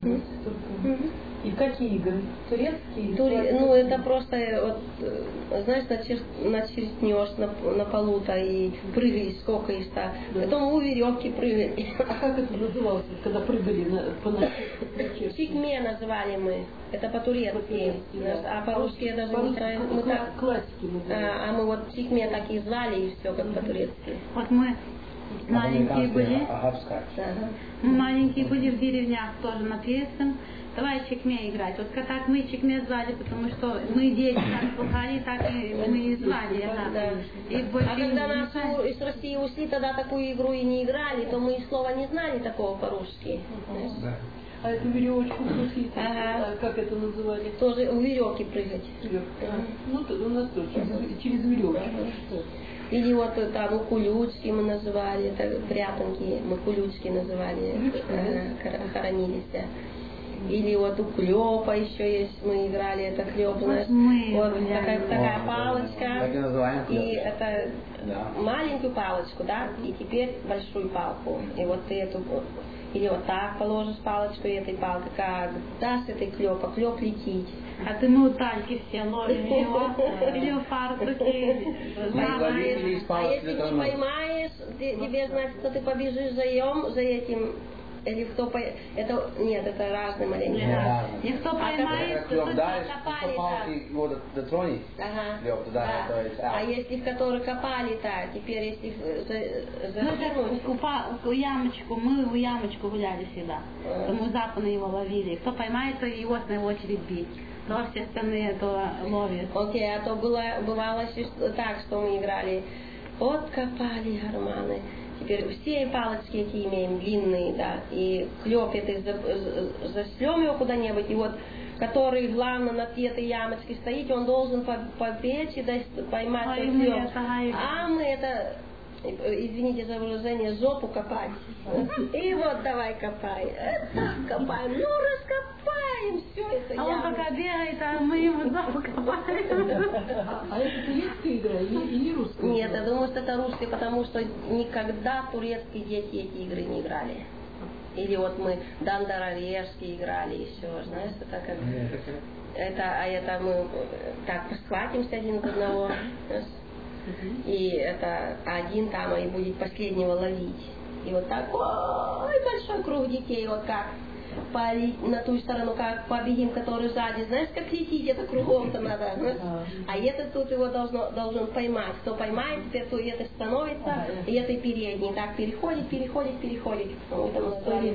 И какие игры? Турецкие? Ну, это просто, вот, знаешь, начеркнешь на полу-то и прыгаешь, сколько их то. Потом у веревки прыгали. А как это называлось, когда прыгали по начеркнуть? Чикме называли мы. Это по-турецки. А по-русски я даже не знаю. Мы так классики называли. А мы вот чикме так и звали, и все как по-турецки. Вот мы маленькие были. Мы маленькие были в деревнях тоже на Песен. Давай чикме играть. Вот так мы чикме звали, потому что мы дети так слыхали, так и мы и звали. Да. И когда нас из России ушли, тогда такую игру и не играли, то мы и слова не знали такого по-русски. А эту веревочку крутить, как это называли? Тоже у веревки прыгать. Ну, у нас тоже через веревку. Или вот там кулючки мы называли, это прятанки, мы кулючки называли, хоронились. Или вот у клёпа еще есть, мы играли, это клёп, знаешь, вот такая палочка, и это маленькую палочку, да, и теперь большую палку, и вот ты эту, или вот так положишь палочку и этой палкой, как дашь этой клёпа, клёп летит. А ты мы у Тальки все ловим его, или у фартуки. А если не поймаешь, тебе значит, что ты побежишь за этим. Или кто это нет, это разные маленькие. Никто поймает, то копали до трони. А если в который копали, так, теперь если завернуть. Мы у ямочку гуляли всегда. Мы западно его ловили. Кто поймает, то его на очередь бить. Но все остальные то ловят. Окей, а то бывало так, что мы играли. Вот копали гарманы. Теперь все палочки эти имеем длинные, да, и клёп это зашлем его куда-нибудь, и вот который главное на этой ямочке стоит, он должен побечь и поймать клёп. А мы это, извините за выражение, жопу копать. И вот давай копай. Копаем, ну раскопаем все это. А он пока бегает, а мы ему жопу копаем. А это турецкая игра или русская? Нет, я думаю, что это русская, потому что никогда турецкие дети эти игры не играли. Или вот мы Дандарарежские играли еще, знаешь, это как... Это мы так схватимся один от одного. И это один там и будет последнего ловить. И вот такой большой круг детей, вот как на ту сторону, как побегим, который сзади, знаешь, как летит, это кругом-то надо, знаешь? А этот тут его должен поймать. Кто поймает, теперь то это становится, и это передний. Так переходит. Вот там стоит,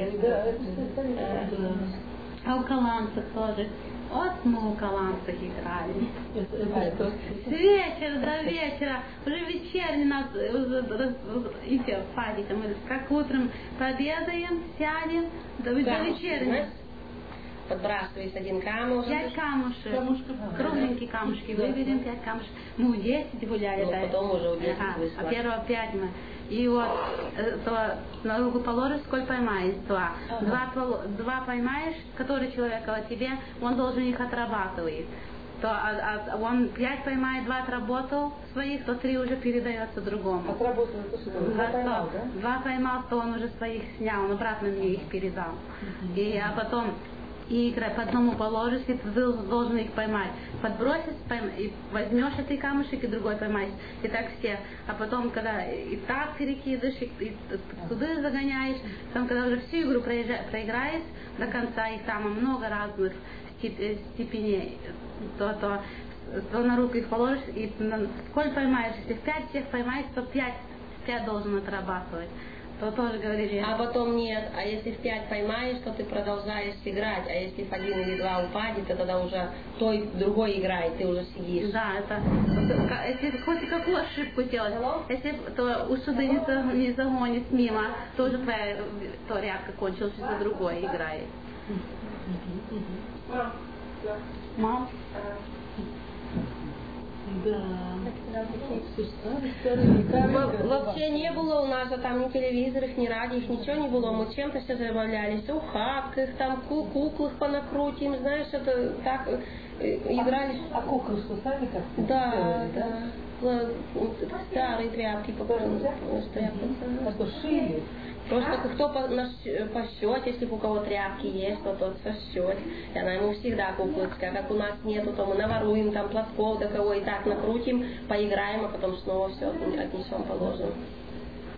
А у каланцев тоже. Вот мы у каланцев играли. С вечера до вечера. Уже вечерний нас идет садик. Мы как утром пообедаем, сядем, до вечернего. Подбрасывается один камушек. 5 камушек. Кругленькие камушки выберем, 5 камушек. Мы у 10 гуляли. Ну, потом уже у 10 вышло. А первого 5 мы. И вот то на руку положишь, сколько поймаешь, 2. 2 поймаешь, который человек от тебе, он должен их отрабатывать. То он 5 поймает, 2 отработал своих, то 3 уже передается другому. Отработал это что? 2 поймал, да? 2 поймал, то он уже своих снял, он обратно мне их передал. А потом по одному положишь, и ты должен их поймать. Подбросить, и возьмешь эти камушек, и другой поймаешь. И так все. А потом, когда и так перекидываешь, и туда загоняешь, потом, когда уже всю игру проиграешь до конца, их там много разных степеней, то на руку их положишь, и сколько поймаешь, если 5 всех поймаешь, то 5 должен отрабатывать. То тоже говорили. А потом нет. А если в 5 поймаешь, то ты продолжаешь играть. А если в 1 или 2 упадет, то тогда уже той другой играет, ты уже сидишь. Да, это если хоть какую ошибку делать, если то у суда не загонит мимо, тоже твоя рядка кончилась, за другой играет. Мам? Да. Вообще не было у нас там ни телевизоров, ни радио, ничего не было. Мы чем-то все забавлялись. Ухапках, там куклах понакрутим, знаешь, это так играли. А куклы что, сами как? Да. Старые тряпки А что, шили? Просто кто посчет, если у кого тряпки есть, то тот сосчет. И она ему всегда куклочка. А как у нас нету, то мы наворуем там платков, до кого и так накрутим, поиграем, а потом снова все отнесем, положим.